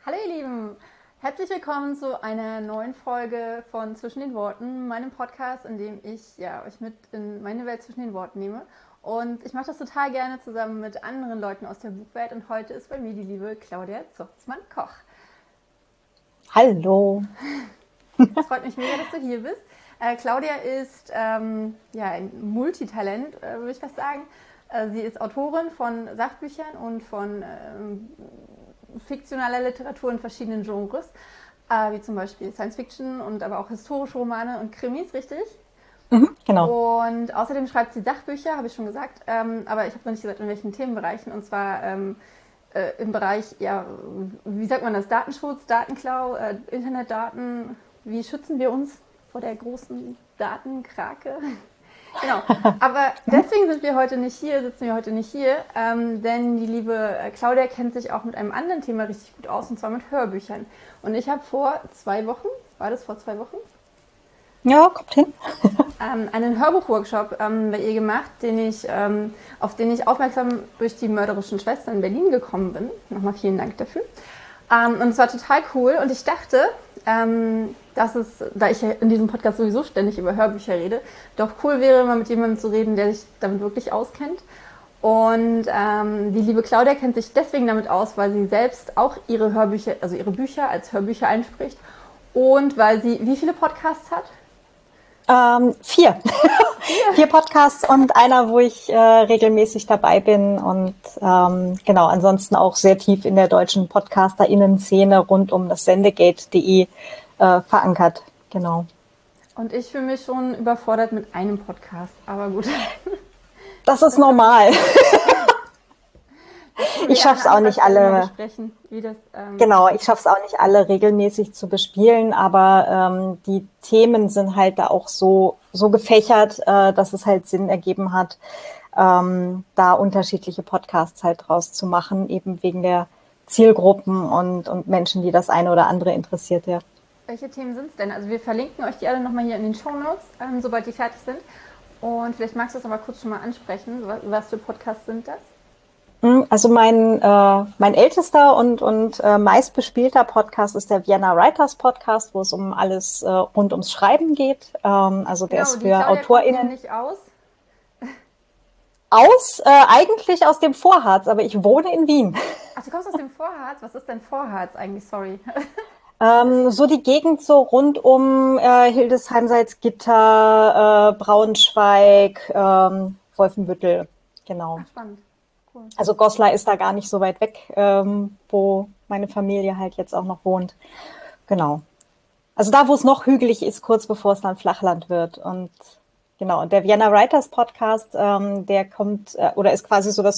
Hallo ihr Lieben, herzlich willkommen zu einer neuen Folge von Zwischen den Worten, meinem Podcast, in dem ich euch mit in meine Welt zwischen den Worten nehme. Und ich mache das total gerne zusammen mit anderen Leuten aus der Buchwelt. Und heute ist bei mir die liebe Claudia Zuchsmann-Koch. Hallo. Es freut mich mega, dass du hier bist. Claudia ist ein Multitalent, würde ich fast sagen. Sie ist Autorin von Sachbüchern und von fiktionaler Literatur in verschiedenen Genres, wie zum Beispiel Science Fiction und aber auch historische Romane und Krimis, richtig? Genau. Und außerdem schreibt sie Sachbücher, habe ich schon gesagt, aber ich habe noch nicht gesagt, in welchen Themenbereichen. Und zwar im Bereich, wie sagt man das, Datenschutz, Datenklau, Internetdaten. Wie schützen wir uns vor der großen Datenkrake? Genau, aber deswegen sitzen wir heute nicht hier, denn die liebe Claudia kennt sich auch mit einem anderen Thema richtig gut aus, und zwar mit Hörbüchern. Und ich habe vor 2 Wochen, war das vor 2 Wochen? Ja, kommt hin. Einen Hörbuchworkshop bei ihr gemacht, auf den ich aufmerksam durch die mörderischen Schwestern in Berlin gekommen bin. Nochmal vielen Dank dafür. Und es war total cool und ich dachte, dass es, da ich ja in diesem Podcast sowieso ständig über Hörbücher rede, doch cool wäre, mal mit jemandem zu reden, der sich damit wirklich auskennt. Und die liebe Claudia kennt sich deswegen damit aus, weil sie selbst auch ihre Hörbücher, also ihre Bücher als Hörbücher einspricht und weil sie wie viele Podcasts hat? 4. 4 Podcasts und einer, wo ich regelmäßig dabei bin und genau, ansonsten auch sehr tief in der deutschen PodcasterInnen-Szene rund um das Sendegate.de verankert. Genau. Und ich fühle mich schon überfordert mit einem Podcast, aber gut. Das ist normal. Ich schaffe es auch nicht alle. Genau, ich schaffe es auch nicht alle regelmäßig zu bespielen, aber die Themen sind halt da auch so gefächert, dass es halt Sinn ergeben hat, da unterschiedliche Podcasts halt draus zu machen, eben wegen der Zielgruppen und Menschen, die das eine oder andere interessiert, ja. Welche Themen sind es denn? Also wir verlinken euch die alle nochmal hier in den Shownotes, sobald die fertig sind. Und vielleicht magst du es aber kurz schon mal ansprechen. Was für Podcasts sind das? Also mein ältester und meistbespielter Podcast ist der Vienna Writers Podcast, wo es um alles rund ums Schreiben geht. Also der Genau, ist die für Claudia kommt AutorInnen nämlich aus. Eigentlich aus dem Vorharz, aber ich wohne in Wien. Ach, du kommst aus dem Vorharz? Was ist denn Vorharz eigentlich? Sorry. So die Gegend so rund um Hildesheim, Salzgitter, Braunschweig, Wolfenbüttel, genau. Ach, spannend. Cool. Also Goslar ist da gar nicht so weit weg, wo meine Familie halt jetzt auch noch wohnt. Genau. Also da, wo es noch hügelig ist, kurz bevor es dann Flachland wird. Und genau, und der Vienna Writers Podcast, der kommt oder ist quasi so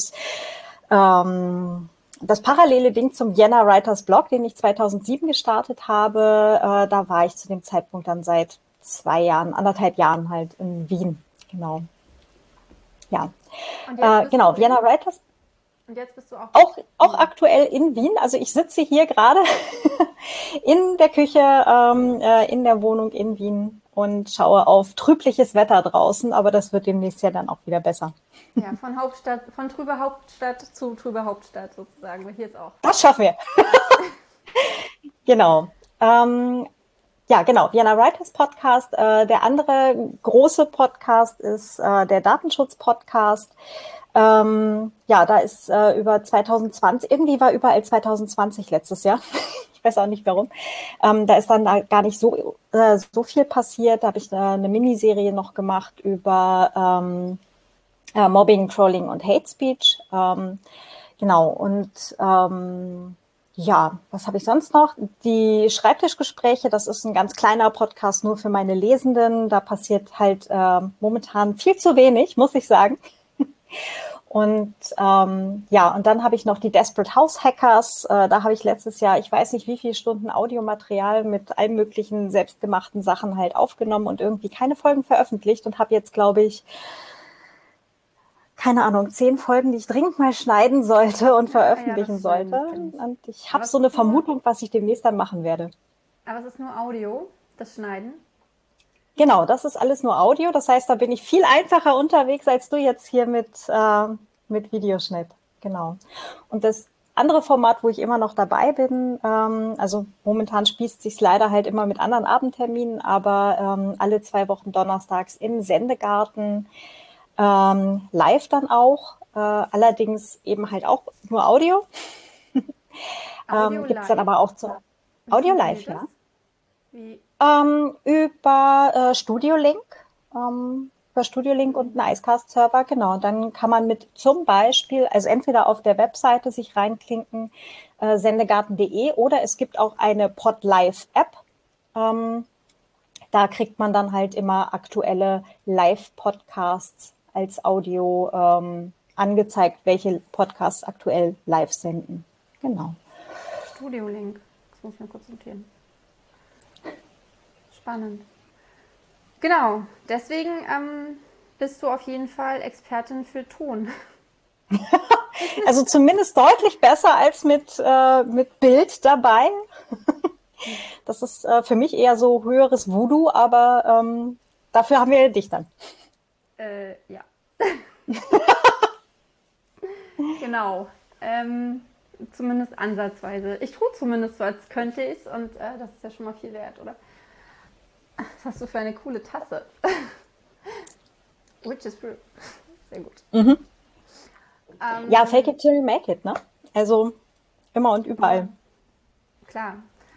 das parallele Ding zum Vienna Writers Blog, den ich 2007 gestartet habe. Da war ich zu dem Zeitpunkt dann seit 1,5 Jahren halt in Wien. Genau. Ja. Genau, Vienna Writers. Und jetzt bist du auch aktuell in Wien. Also ich sitze hier gerade in der Küche, in der Wohnung in Wien und schaue auf trübliches Wetter draußen, aber das wird demnächst ja dann auch wieder besser. Ja, von trüber Hauptstadt zu trüber Hauptstadt sozusagen, weil hier ist auch. Das schaffen wir. Genau. Ja, genau. Vienna Writers Podcast. Der andere große Podcast ist der Datenschutz-Podcast. Ja, da ist über 2020, irgendwie war überall 2020 letztes Jahr. Ich weiß auch nicht warum. Da ist dann gar nicht so viel passiert. Da habe ich eine Miniserie noch gemacht über Mobbing, Trolling und Hate Speech. Genau. Und ja, was habe ich sonst noch? Die Schreibtischgespräche, das ist ein ganz kleiner Podcast nur für meine Lesenden. Da passiert halt momentan viel zu wenig, muss ich sagen. Und ja, und dann habe ich noch die Desperate House Hackers. Da habe ich letztes Jahr, ich weiß nicht wie viele Stunden Audiomaterial mit allen möglichen selbstgemachten Sachen halt aufgenommen und irgendwie keine Folgen veröffentlicht und habe jetzt, glaube ich, keine Ahnung, 10 Folgen, die ich dringend mal schneiden sollte und veröffentlichen sollte. Und ich habe so eine Vermutung, was ich demnächst dann machen werde. Aber es ist nur Audio, das Schneiden? Genau, das ist alles nur Audio. Das heißt, da bin ich viel einfacher unterwegs als du jetzt hier mit Videoschnitt. Genau. Und das andere Format, wo ich immer noch dabei bin, also momentan spießt sich's leider halt immer mit anderen Abendterminen, aber alle 2 Wochen donnerstags im Sendegarten, live dann auch, allerdings eben halt auch nur Audio. Audio Gibt's dann live? aber auch zum Wie Audio live, funktioniert das? ja. Wie? Über Studio Link, über Studio Link und einen Icecast-Server, genau. Und dann kann man mit zum Beispiel, also entweder auf der Webseite sich reinklinken, sendegarten.de, oder es gibt auch eine Podlive-App. Da kriegt man dann halt immer aktuelle Live-Podcasts als Audio angezeigt, welche Podcasts aktuell live senden. Genau. Studio Link. Das muss ich mir kurz notieren. Spannend. Genau, deswegen bist du auf jeden Fall Expertin für Ton. Also zumindest deutlich besser als mit Bild dabei. Das ist für mich eher so höheres Voodoo, aber dafür haben wir dich dann. Ja. Genau. Zumindest ansatzweise. Ich tue zumindest so, als könnte ich es, und das ist ja schon mal viel wert, oder? Was hast du für eine coole Tasse? Witch's Brew. Sehr gut. Ja, fake it till you make it, ne? Also immer und überall. Klar.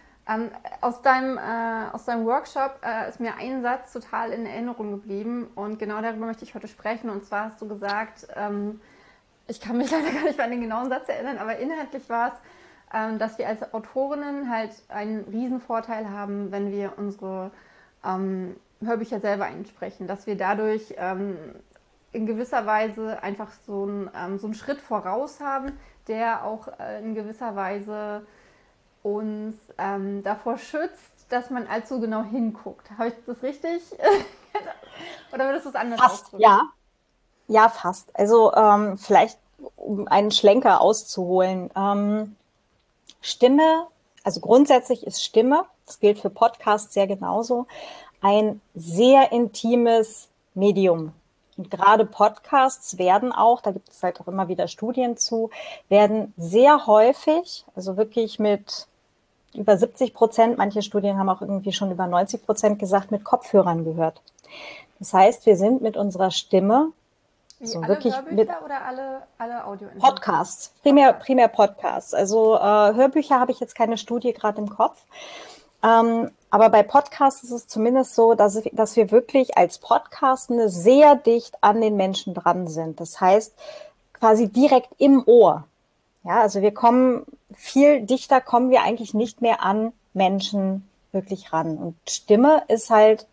Aus deinem Workshop ist mir ein Satz total in Erinnerung geblieben, und genau darüber möchte ich heute sprechen. Und zwar hast du gesagt, ich kann mich leider gar nicht mehr an den genauen Satz erinnern, aber inhaltlich war es, dass wir als Autorinnen halt einen Riesen-Vorteil haben, wenn wir unsere Hörbücher selber einsprechen, dass wir dadurch in gewisser Weise einfach so einen Schritt voraus haben, der auch in gewisser Weise uns davor schützt, dass man allzu genau hinguckt. Habe ich das richtig? Oder würdest du es anders Fast, ausdrücken? ja. Ja, fast. Also vielleicht, um einen Schlenker auszuholen. Stimme, also grundsätzlich ist Stimme, das gilt für Podcasts sehr genauso, ein sehr intimes Medium. Und gerade Podcasts werden auch, da gibt es halt auch immer wieder Studien zu, werden sehr häufig, also wirklich mit über 70%, manche Studien haben auch irgendwie schon über 90% gesagt, mit Kopfhörern gehört. Das heißt, wir sind mit unserer Stimme Wie so alle wirklich mit Hörbücher oder alle Audioinhalte? Podcasts, Podcast. primär Podcasts. Also Hörbücher habe ich jetzt keine Studie gerade im Kopf. Aber bei Podcasts ist es zumindest so, dass wir wirklich als Podcastende sehr dicht an den Menschen dran sind. Das heißt, quasi direkt im Ohr. Ja, also viel dichter kommen wir eigentlich nicht mehr an Menschen wirklich ran. Und Stimme ist halt,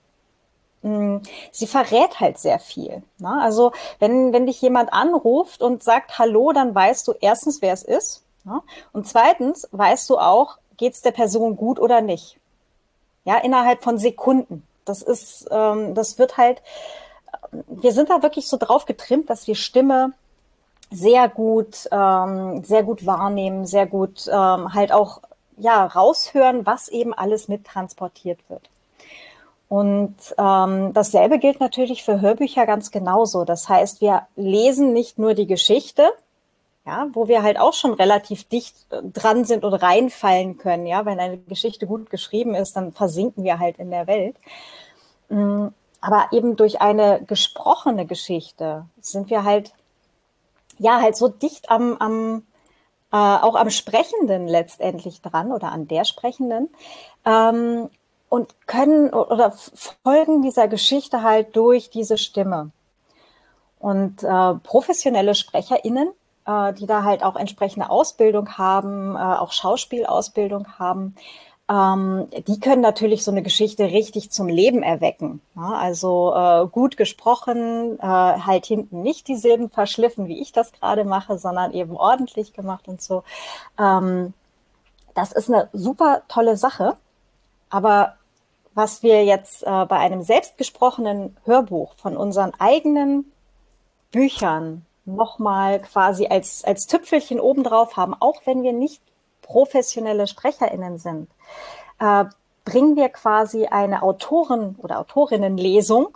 sie verrät halt sehr viel. Ne? Also wenn dich jemand anruft und sagt Hallo, dann weißt du erstens, wer es ist. Ne? Und zweitens weißt du auch, geht es der Person gut oder nicht. Ja, innerhalb von Sekunden. Das wird halt, wir sind da wirklich so drauf getrimmt, dass wir Stimme sehr gut wahrnehmen, sehr gut halt auch ja raushören, was eben alles mit transportiert wird. Und dasselbe gilt natürlich für Hörbücher ganz genauso. Das heißt, wir lesen nicht nur die Geschichte, ja, wo wir halt auch schon relativ dicht dran sind und reinfallen können. Ja, wenn eine Geschichte gut geschrieben ist, dann versinken wir halt in der Welt. Aber eben durch eine gesprochene Geschichte sind wir halt ja halt so dicht auch am Sprechenden letztendlich dran oder an der Sprechenden und können oder folgen dieser Geschichte halt durch diese Stimme. Und professionelle SprecherInnen, die da halt auch entsprechende Ausbildung haben, auch Schauspielausbildung haben, die können natürlich so eine Geschichte richtig zum Leben erwecken. Ja, also gut gesprochen, halt hinten nicht die Silben verschliffen, wie ich das gerade mache, sondern eben ordentlich gemacht und so. Das ist eine super tolle Sache. Aber was wir jetzt bei einem selbstgesprochenen Hörbuch von unseren eigenen Büchern nochmal quasi als Tüpfelchen obendrauf haben, auch wenn wir nicht professionelle SprecherInnen sind, bringen wir quasi eine Autoren- oder Autorinnenlesung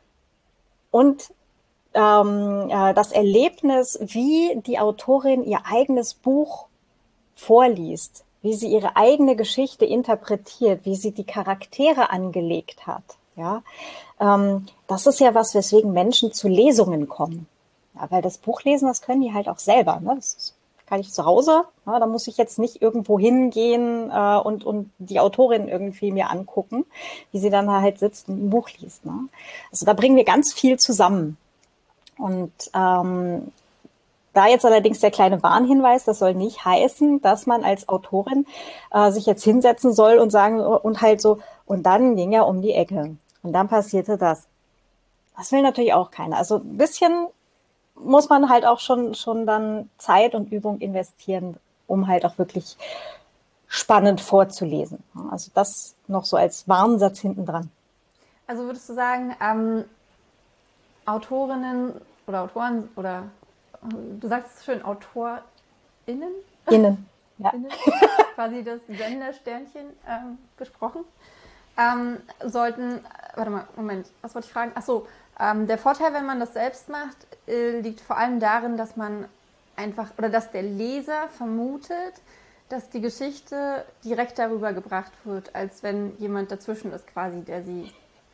und das Erlebnis, wie die Autorin ihr eigenes Buch vorliest, wie sie ihre eigene Geschichte interpretiert, wie sie die Charaktere angelegt hat, ja, das ist ja was, weswegen Menschen zu Lesungen kommen. Ja, weil das Buchlesen, das können die halt auch selber. Ne? Das kann ich zu Hause. Ja, da muss ich jetzt nicht irgendwo hingehen und die Autorin irgendwie mir angucken, wie sie dann halt sitzt und ein Buch liest. Ne? Also da bringen wir ganz viel zusammen. Und da jetzt allerdings der kleine Warnhinweis, das soll nicht heißen, dass man als Autorin sich jetzt hinsetzen soll und sagen und halt so, und dann ging er um die Ecke und dann passierte das. Das will natürlich auch keiner. Also ein bisschen muss man halt auch schon dann Zeit und Übung investieren, um halt auch wirklich spannend vorzulesen. Also das noch so als Warnsatz hinten dran. Also würdest du sagen, Autorinnen oder Autoren oder du sagst es schön, AutorInnen? Innen, ja. Innen, quasi das Gendersternchen gesprochen. Sollten, warte mal, Moment, was wollte ich fragen? Achso, der Vorteil, wenn man das selbst macht, liegt vor allem darin, dass man einfach, oder dass der Leser vermutet, dass die Geschichte direkt darüber gebracht wird, als wenn jemand dazwischen ist quasi, der sie...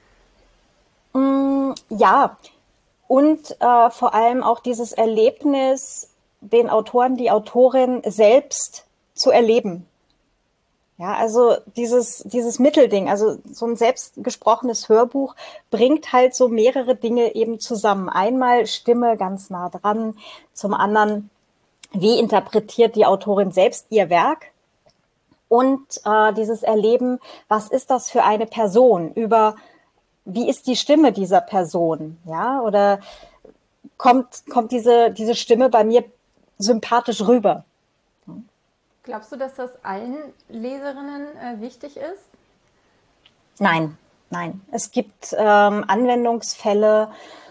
Ja, und vor allem auch dieses Erlebnis, den Autoren, die Autorin selbst zu erleben. Ja, also dieses Mittelding, also so ein selbstgesprochenes Hörbuch bringt halt so mehrere Dinge eben zusammen. Einmal Stimme ganz nah dran, zum anderen, wie interpretiert die Autorin selbst ihr Werk? Und dieses Erleben, was ist das für eine Person? Wie ist die Stimme dieser Person? Ja, oder kommt diese Stimme bei mir sympathisch rüber? Glaubst du, dass das allen Leserinnen wichtig ist? Nein, nein. Es gibt Anwendungsfälle,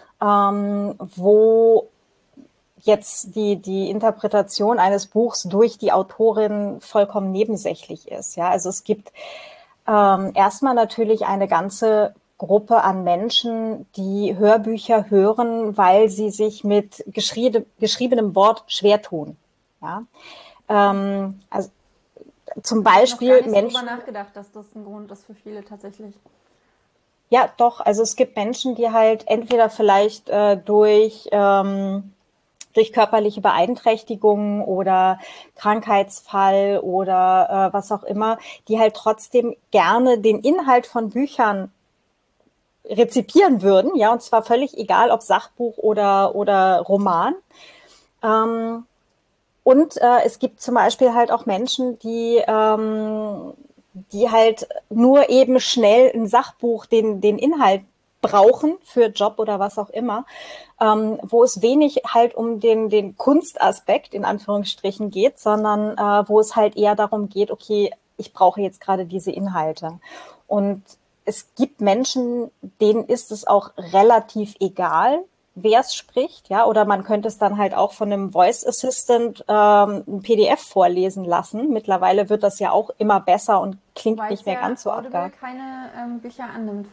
wo jetzt die Interpretation eines Buchs durch die Autorin vollkommen nebensächlich ist. Ja, also es gibt erstmal natürlich eine ganze Gruppe an Menschen, die Hörbücher hören, weil sie sich mit geschriebenem Wort schwer tun. Ja, also zum Beispiel Ich habe noch gar nicht so Menschen. drüber nachgedacht, dass das ein Grund ist für viele tatsächlich. Ja, doch. Also es gibt Menschen, die halt entweder vielleicht durch körperliche Beeinträchtigungen oder Krankheitsfall oder was auch immer, die halt trotzdem gerne den Inhalt von Büchern rezipieren würden, ja, und zwar völlig egal, ob Sachbuch oder Roman. Und es gibt zum Beispiel halt auch Menschen, die halt nur eben schnell ein Sachbuch, den Inhalt brauchen für Job oder was auch immer, wo es wenig halt um den Kunstaspekt in Anführungsstrichen geht, sondern wo es halt eher darum geht, okay, ich brauche jetzt gerade diese Inhalte. Und es gibt Menschen, denen ist es auch relativ egal, wer es spricht, ja, oder man könnte es dann halt auch von einem Voice Assistant ein PDF vorlesen lassen. Mittlerweile wird das ja auch immer besser und klingt Wobei nicht mehr ganz so Audible abgehakt. keine Bücher annimmt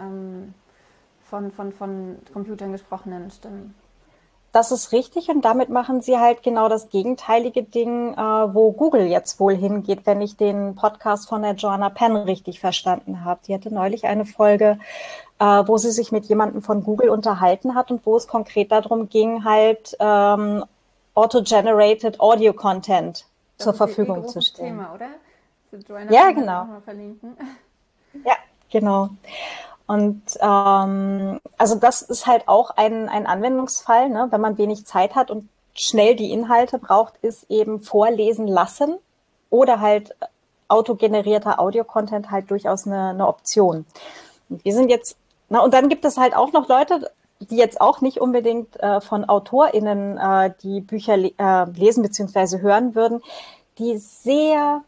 von Computern gesprochenen Stimmen. Das ist richtig und damit machen sie halt genau das gegenteilige Ding, wo Google jetzt wohl hingeht, wenn ich den Podcast von der Joanna Penn richtig verstanden habe. Die hatte neulich eine Folge, wo sie sich mit jemandem von Google unterhalten hat und wo es konkret darum ging, halt auto-generated Audio Content zur Das ist ihr Verfügung zu großes stellen. Thema, oder? Joanna Ja, Penn werde ich genau. auch mal verlinken. Ja, genau. Und also das ist halt auch ein Anwendungsfall, ne? Wenn man wenig Zeit hat und schnell die Inhalte braucht, ist eben vorlesen lassen oder halt autogenerierter Audio-Content halt durchaus eine Option. Und wir sind jetzt, na, und dann gibt es halt auch noch Leute, die jetzt auch nicht unbedingt von AutorInnen die Bücher lesen bzw. hören würden, die sehr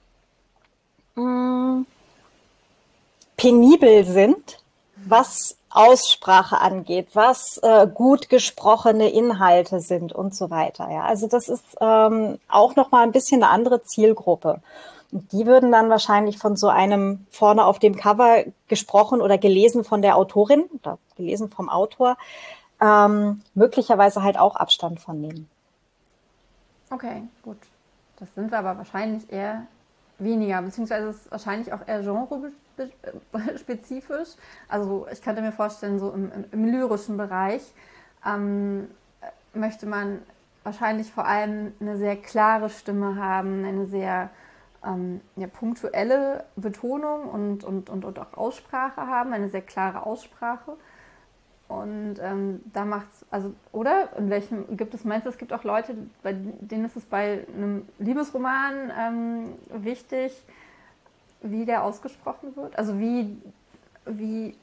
penibel sind, was Aussprache angeht, was gut gesprochene Inhalte sind und so weiter. Ja, also das ist auch noch mal ein bisschen eine andere Zielgruppe. Und die würden dann wahrscheinlich von so einem vorne auf dem Cover gesprochen oder gelesen von der Autorin oder gelesen vom Autor möglicherweise halt auch Abstand von nehmen. Okay, gut. Das sind wir aber wahrscheinlich eher weniger, beziehungsweise es ist wahrscheinlich auch eher genrespezifisch. Also ich könnte mir vorstellen, so im lyrischen Bereich möchte man wahrscheinlich vor allem eine sehr klare Stimme haben, eine sehr punktuelle Betonung und auch Aussprache haben, eine sehr klare Aussprache. Und da macht's, also, oder? In welchem meinst du, es gibt auch Leute, bei denen ist es bei einem Liebesroman wichtig, wie der ausgesprochen wird? Also wie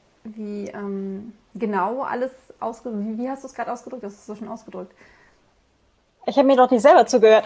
genau alles ausgedrückt, wie hast du es gerade ausgedrückt? Das ist so schon ausgedrückt. Ich habe mir doch nicht selber zugehört.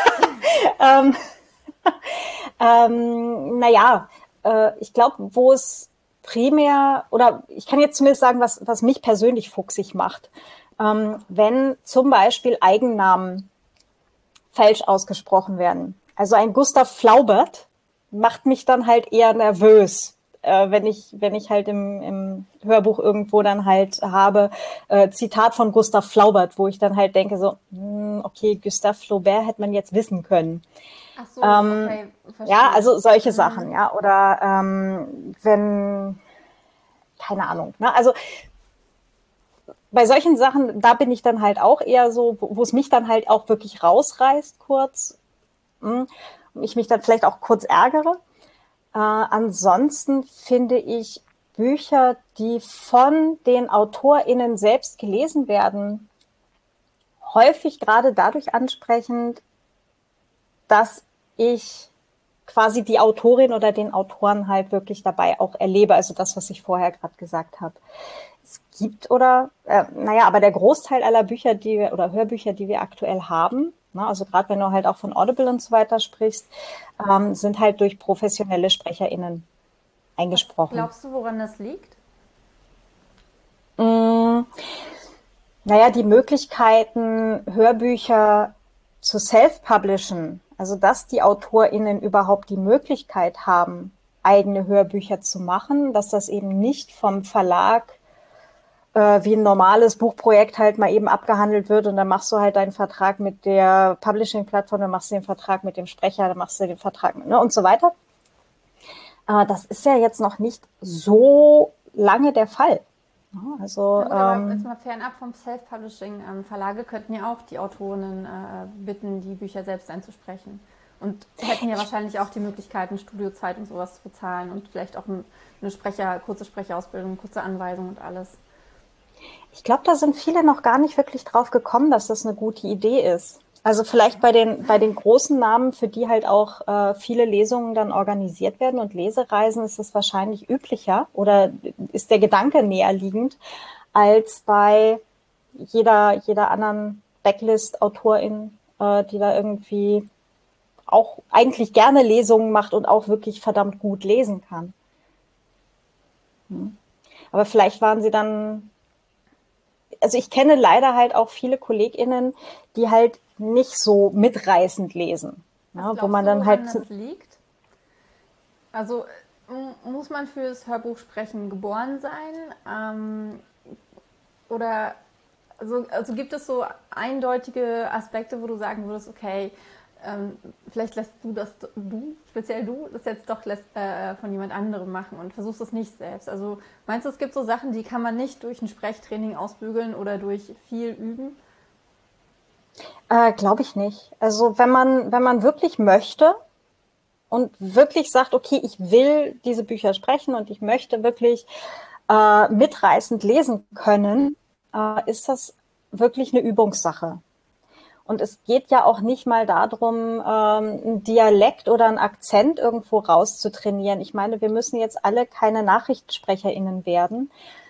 Naja, ich glaube, wo es primär, oder ich kann jetzt zumindest sagen, was mich persönlich fuchsig macht. Wenn zum Beispiel Eigennamen falsch ausgesprochen werden. Also ein Gustav Flaubert macht mich dann halt eher nervös, wenn ich halt im Hörbuch irgendwo dann halt habe, Zitat von Gustav Flaubert, wo ich dann halt denke so, okay, Gustav Flaubert hätte man jetzt wissen können. Ach so, okay, verstehe. Ja, also solche Sachen, ja. Oder wenn, keine Ahnung, ne? Also bei solchen Sachen, da bin ich dann halt auch eher so, wo es mich dann halt auch wirklich rausreißt kurz. Ich mich dann vielleicht auch kurz ärgere. Ansonsten finde ich Bücher, die von den AutorInnen selbst gelesen werden, häufig gerade dadurch ansprechend, dass ich quasi die Autorin oder den Autoren halt wirklich dabei auch erlebe. Also das, was ich vorher gerade gesagt habe. Es gibt aber der Großteil aller Bücher, oder Hörbücher, die wir aktuell haben, ne, also gerade wenn du halt auch von Audible und so weiter sprichst, sind halt durch professionelle SprecherInnen eingesprochen. Was glaubst du, woran das liegt? Naja, die Möglichkeiten, Hörbücher zu self-publishen, also dass die AutorInnen überhaupt die Möglichkeit haben, eigene Hörbücher zu machen, dass das eben nicht vom Verlag wie ein normales Buchprojekt halt mal eben abgehandelt wird und dann machst du halt deinen Vertrag mit der Publishing-Plattform, dann machst du den Vertrag mit dem Sprecher, dann machst du den Vertrag mit, ne, und so weiter. Das ist ja jetzt noch nicht so lange der Fall. Also, gut, aber jetzt mal fernab vom Self-Publishing, Verlage könnten ja auch die Autorinnen bitten, die Bücher selbst einzusprechen. Und hätten ja wahrscheinlich auch die Möglichkeit, Studiozeit und sowas zu bezahlen und vielleicht auch eine kurze Sprecherausbildung, kurze Anweisung und alles. Ich glaube, da sind viele noch gar nicht wirklich drauf gekommen, dass das eine gute Idee ist. Also vielleicht bei den großen Namen, für die halt auch viele Lesungen dann organisiert werden und Lesereisen, ist es wahrscheinlich üblicher oder ist der Gedanke näher liegend als bei jeder anderen Backlist-Autorin, die da irgendwie auch eigentlich gerne Lesungen macht und auch wirklich verdammt gut lesen kann. Aber vielleicht waren sie dann, also ich kenne leider halt auch viele KollegInnen, die halt nicht so mitreißend lesen. Ja, wo man dann halt. Das liegt? Also muss man fürs Hörbuch sprechen geboren sein? Oder also gibt es so eindeutige Aspekte, wo du sagen würdest, okay, vielleicht lässt speziell du, das jetzt doch von jemand anderem machen und versuchst es nicht selbst. Also meinst du, es gibt so Sachen, die kann man nicht durch ein Sprechtraining ausbügeln oder durch viel Üben? Glaube ich nicht. Also wenn man wirklich möchte und wirklich sagt, okay, ich will diese Bücher sprechen und ich möchte wirklich mitreißend lesen können, ist das wirklich eine Übungssache. Und es geht ja auch nicht mal darum, einen Dialekt oder einen Akzent irgendwo rauszutrainieren. Ich meine, wir müssen jetzt alle keine NachrichtensprecherInnen werden,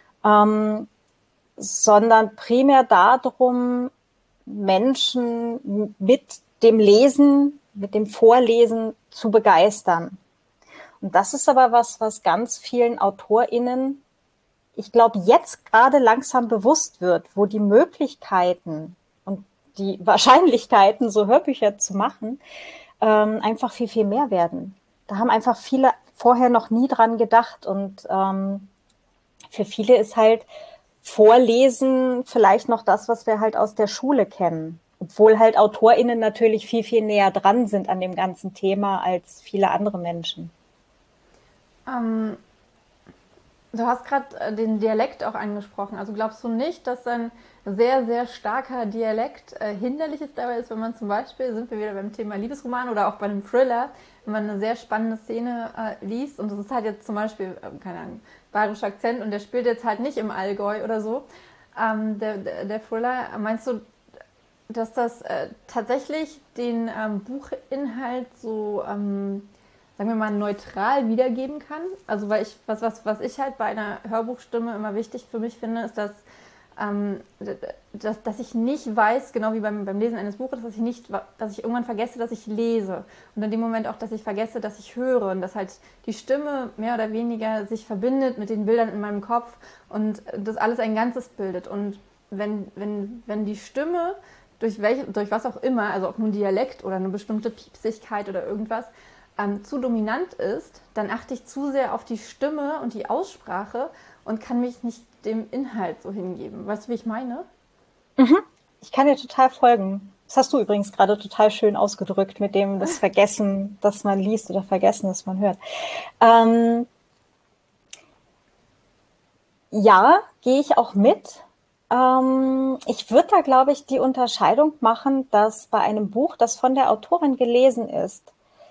sondern primär darum, Menschen mit dem Lesen, mit dem Vorlesen zu begeistern. Und das ist aber was ganz vielen AutorInnen, ich glaube, jetzt gerade langsam bewusst wird, wo die Möglichkeiten und die Wahrscheinlichkeiten, so Hörbücher zu machen, einfach viel, viel mehr werden. Da haben einfach viele vorher noch nie dran gedacht. Und für viele ist halt Vorlesen vielleicht noch das, was wir halt aus der Schule kennen. Obwohl halt AutorInnen natürlich viel, viel näher dran sind an dem ganzen Thema als viele andere Menschen. Ähm, Du hast gerade den Dialekt auch angesprochen. Also glaubst du nicht, dass ein sehr, sehr starker Dialekt hinderlich ist dabei ist, wenn man zum Beispiel, sind wir wieder beim Thema Liebesroman oder auch bei einem Thriller, wenn man eine sehr spannende Szene liest und das ist halt jetzt zum Beispiel, keine Ahnung, bayerischer Akzent und der spielt jetzt halt nicht im Allgäu oder so, der Thriller, meinst du, dass das tatsächlich den Buchinhalt so sagen wir mal, neutral wiedergeben kann. Also weil ich, was ich halt bei einer Hörbuchstimme immer wichtig für mich finde, ist, dass ich nicht weiß, genau wie beim Lesen eines Buches, dass ich irgendwann vergesse, dass ich lese. Und in dem Moment auch, dass ich vergesse, dass ich höre. Und dass halt die Stimme mehr oder weniger sich verbindet mit den Bildern in meinem Kopf und das alles ein Ganzes bildet. Und wenn die Stimme durch was auch immer, also ob nun Dialekt oder eine bestimmte Piepsigkeit oder irgendwas, zu dominant ist, dann achte ich zu sehr auf die Stimme und die Aussprache und kann mich nicht dem Inhalt so hingeben. Weißt du, wie ich meine? Mhm. Ich kann dir total folgen. Das hast du übrigens gerade total schön ausgedrückt mit dem das Vergessen, dass man liest oder Vergessen, dass man hört. Ja, gehe ich auch mit. Ich würde da, glaube ich, die Unterscheidung machen, dass bei einem Buch, das von der Autorin gelesen ist,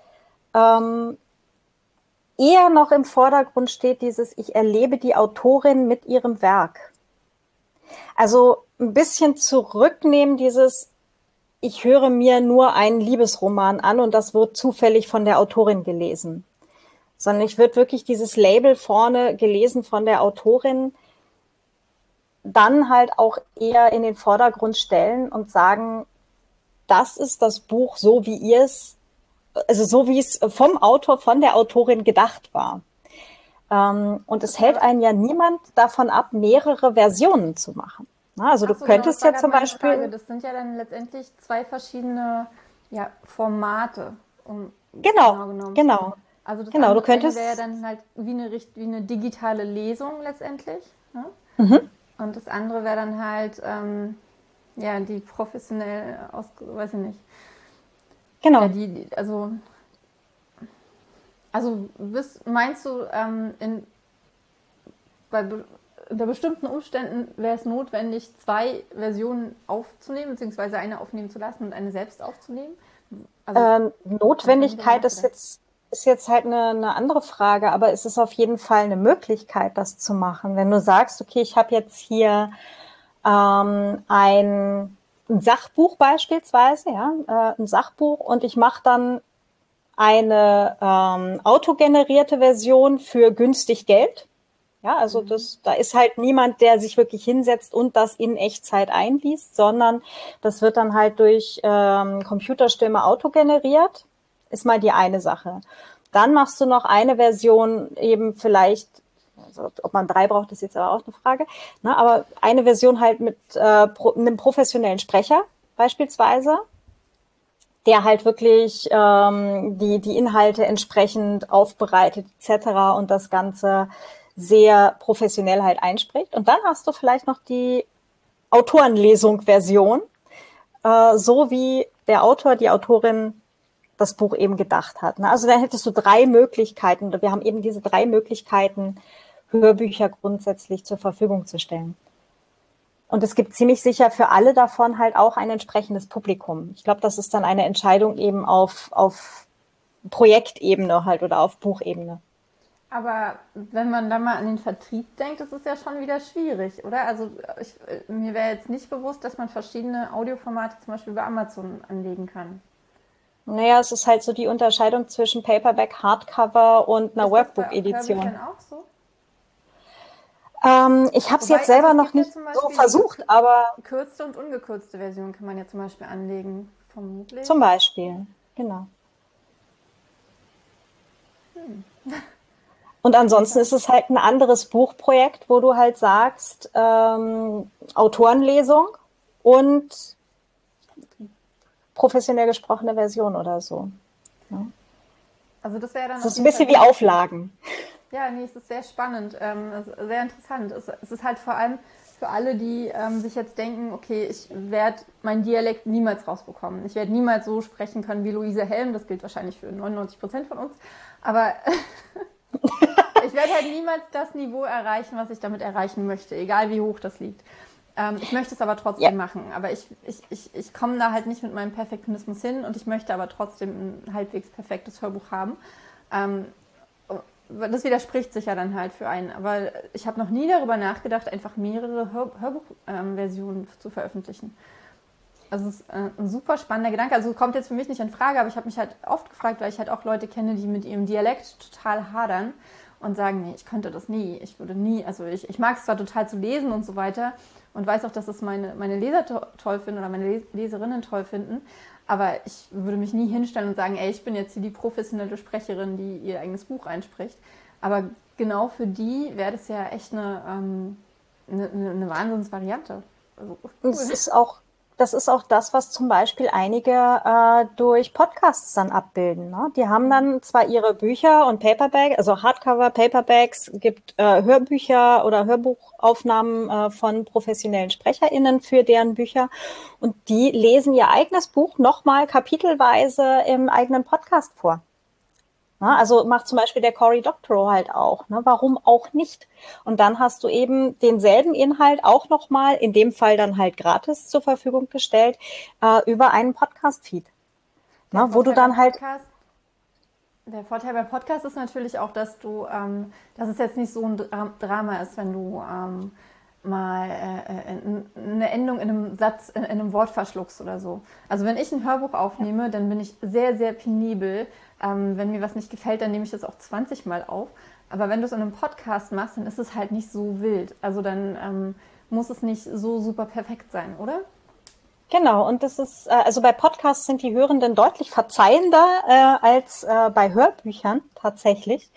eher noch im Vordergrund steht dieses, ich erlebe die Autorin mit ihrem Werk. Also ein bisschen zurücknehmen dieses, ich höre mir nur einen Liebesroman an und das wird zufällig von der Autorin gelesen. Sondern ich würde wirklich dieses Label vorne gelesen von der Autorin, dann halt auch eher in den Vordergrund stellen und sagen, das ist das Buch so, wie ihr es, also so wie es vom Autor, von der Autorin gedacht war. Und es hält einen ja niemand davon ab, mehrere Versionen zu machen. Also du Ach so, genau, das könntest war ja gerade zum meine Frage. Beispiel, Das sind ja dann letztendlich zwei verschiedene Formate, um genau, genau genommen. genau, Also das genau, du eine wäre ja könntest, dann halt wie eine digitale Lesung letztendlich. Ne? mhm, Und das andere wäre dann halt, die professionell weiß ich nicht. Ja, genau. meinst du, unter bestimmten Umständen wäre es notwendig, zwei Versionen aufzunehmen, beziehungsweise eine aufnehmen zu lassen und eine selbst aufzunehmen? Also, was haben Sie darüber Notwendigkeit nachgedacht? ist jetzt halt eine andere Frage, aber es ist auf jeden Fall eine Möglichkeit, das zu machen. Wenn du sagst, okay, ich habe jetzt hier ein Sachbuch beispielsweise, ja, ein Sachbuch und ich mache dann eine autogenerierte Version für günstig Geld. Ja, also da ist halt niemand, der sich wirklich hinsetzt und das in Echtzeit einliest, sondern das wird dann halt durch Computerstimme autogeneriert. Ist mal die eine Sache. Dann machst du noch eine Version eben vielleicht, also ob man 3 braucht, ist jetzt aber auch eine Frage, ne, aber eine Version halt mit einem professionellen Sprecher beispielsweise, der halt wirklich die Inhalte entsprechend aufbereitet etc. und das Ganze sehr professionell halt einspricht. Und dann hast du vielleicht noch die Autorenlesung-Version, so wie der Autor, die Autorin das Buch eben gedacht hat. Ne? Also dann hättest du 3 Möglichkeiten, oder wir haben eben diese 3 Möglichkeiten, Hörbücher grundsätzlich zur Verfügung zu stellen. Und es gibt ziemlich sicher für alle davon halt auch ein entsprechendes Publikum. Ich glaube, das ist dann eine Entscheidung eben auf Projektebene halt oder auf Buchebene. Aber wenn man da mal an den Vertrieb denkt, das ist ja schon wieder schwierig, oder? Also mir wäre jetzt nicht bewusst, dass man verschiedene Audioformate zum Beispiel bei Amazon anlegen kann. Naja, es ist halt so die Unterscheidung zwischen Paperback, Hardcover und einer Ist das bei Hörbüchern Workbook-Edition. auch so? Ich habe es jetzt Wobei, also selber es noch gibt ja nicht zum so Beispiel die versucht, aber gekürzte und ungekürzte Version kann man ja zum Beispiel anlegen, vermutlich. zum Beispiel, genau. Und ansonsten ist Interessant. es halt ein anderes Buchprojekt, wo du halt sagst, Autorenlesung und professionell gesprochene Version oder so. Ja. Also das wäre dann Das auf ist ein jeden Fall bisschen wie Auflagen. ja, nee, es ist sehr spannend, es ist sehr interessant. Es ist halt vor allem, für alle, die sich jetzt denken, okay, ich werde meinen Dialekt niemals rausbekommen. Ich werde niemals so sprechen können wie Luise Helm. Das gilt wahrscheinlich für 99% von uns. Aber ich werde halt niemals das Niveau erreichen, was ich damit erreichen möchte, egal wie hoch das liegt. Ich möchte es aber trotzdem machen. Aber ich komme da halt nicht mit meinem Perfektionismus hin und ich möchte aber trotzdem ein halbwegs perfektes Hörbuch haben. Das widerspricht sich ja dann halt für einen. Aber ich habe noch nie darüber nachgedacht, einfach mehrere Hörbuchversionen zu veröffentlichen. Also es ist ein super spannender Gedanke. Also kommt jetzt für mich nicht in Frage, aber ich habe mich halt oft gefragt, weil ich halt auch Leute kenne, die mit ihrem Dialekt total hadern und sagen, nee, ich könnte das nie. Ich würde nie, also ich mag es zwar total zu lesen und so weiter und weiß auch, dass es meine Leser toll finden oder meine Leserinnen toll finden, aber ich würde mich nie hinstellen und sagen, ey, ich bin jetzt hier die professionelle Sprecherin, die ihr eigenes Buch einspricht. Aber genau für die wäre das ja echt eine Wahnsinnsvariante. Also, cool. Das ist auch das, was zum Beispiel einige durch Podcasts dann abbilden. Ne? Die haben dann zwar ihre Bücher und Paperback, also Hardcover, Paperbacks, gibt Hörbücher oder Hörbuchaufnahmen von professionellen SprecherInnen für deren Bücher und die lesen ihr eigenes Buch nochmal kapitelweise im eigenen Podcast vor. Na, also macht zum Beispiel der Cory Doctorow halt auch. Ne? Warum auch nicht? Und dann hast du eben denselben Inhalt auch nochmal, in dem Fall dann halt gratis zur Verfügung gestellt, über einen Podcast-Feed. Ne? Wo du dann halt... Der Vorteil bei Podcast ist natürlich auch, dass dass es jetzt nicht so ein Drama ist, wenn du mal eine Endung in einem Satz, in einem Wort verschluckst oder so. Also wenn ich ein Hörbuch aufnehme, dann bin ich sehr, sehr penibel. Wenn mir was nicht gefällt, dann nehme ich das auch 20 Mal auf. Aber wenn du es in einem Podcast machst, dann ist es halt nicht so wild. Also dann muss es nicht so super perfekt sein, oder? Genau, und das ist, also bei Podcasts sind die Hörenden deutlich verzeihender als bei Hörbüchern tatsächlich.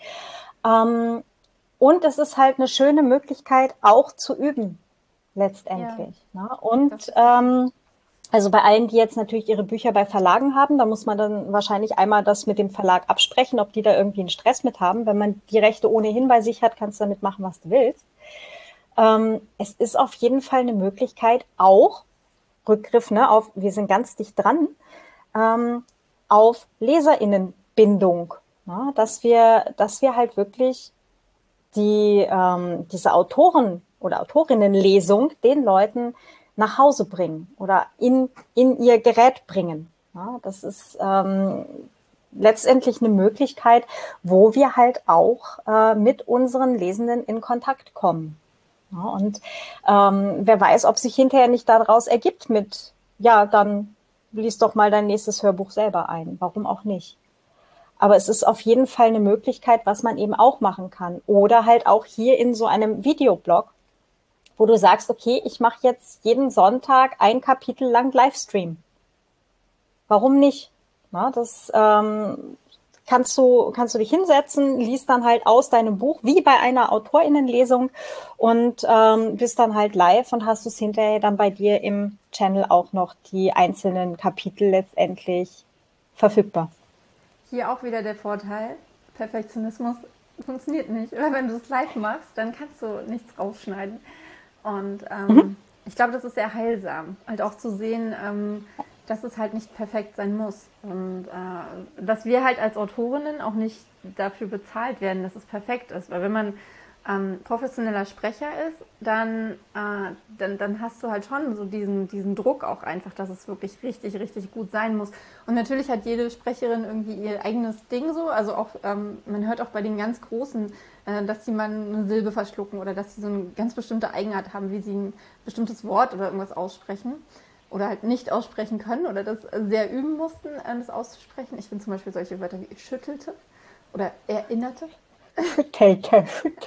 Und es ist halt eine schöne Möglichkeit, auch zu üben, letztendlich. Ja. Ne? Und also bei allen, die jetzt natürlich ihre Bücher bei Verlagen haben, da muss man dann wahrscheinlich einmal das mit dem Verlag absprechen, ob die da irgendwie einen Stress mit haben. Wenn man die Rechte ohnehin bei sich hat, kannst du damit machen, was du willst. Es ist auf jeden Fall eine Möglichkeit, auch Rückgriff, ne, auf, wir sind ganz dicht dran, auf LeserInnenbindung, ne, dass wir halt wirklich diese Autoren- oder Autorinnenlesung den Leuten nach Hause bringen oder in ihr Gerät bringen. Ja, das ist letztendlich eine Möglichkeit, wo wir halt auch mit unseren Lesenden in Kontakt kommen. Ja, und wer weiß, ob sich hinterher nicht daraus ergibt mit, ja, dann lies doch mal dein nächstes Hörbuch selber ein. Warum auch nicht? Aber es ist auf jeden Fall eine Möglichkeit, was man eben auch machen kann. Oder halt auch hier in so einem Videoblog, wo du sagst, okay, ich mache jetzt jeden Sonntag ein Kapitel lang Livestream. Warum nicht? Na, das kannst du dich hinsetzen, liest dann halt aus deinem Buch, wie bei einer AutorInnenlesung und bist dann halt live und hast es hinterher dann bei dir im Channel auch noch die einzelnen Kapitel letztendlich verfügbar. Hier auch wieder der Vorteil, Perfektionismus funktioniert nicht. Oder wenn du es live machst, dann kannst du nichts rausschneiden. Und ich glaube, das ist sehr heilsam, halt auch zu sehen, dass es halt nicht perfekt sein muss. Und dass wir halt als Autorinnen auch nicht dafür bezahlt werden, dass es perfekt ist. Weil wenn man professioneller Sprecher ist, dann hast du halt schon so diesen Druck auch einfach, dass es wirklich richtig, richtig gut sein muss. Und natürlich hat jede Sprecherin irgendwie ihr eigenes Ding so. Also auch, man hört auch bei den ganz Großen, dass sie mal eine Silbe verschlucken oder dass sie so eine ganz bestimmte Eigenart haben, wie sie ein bestimmtes Wort oder irgendwas aussprechen. Oder halt nicht aussprechen können oder das sehr üben mussten, das auszusprechen. Ich bin zum Beispiel solche Wörter wie schüttelte oder erinnerte. Schüttelte.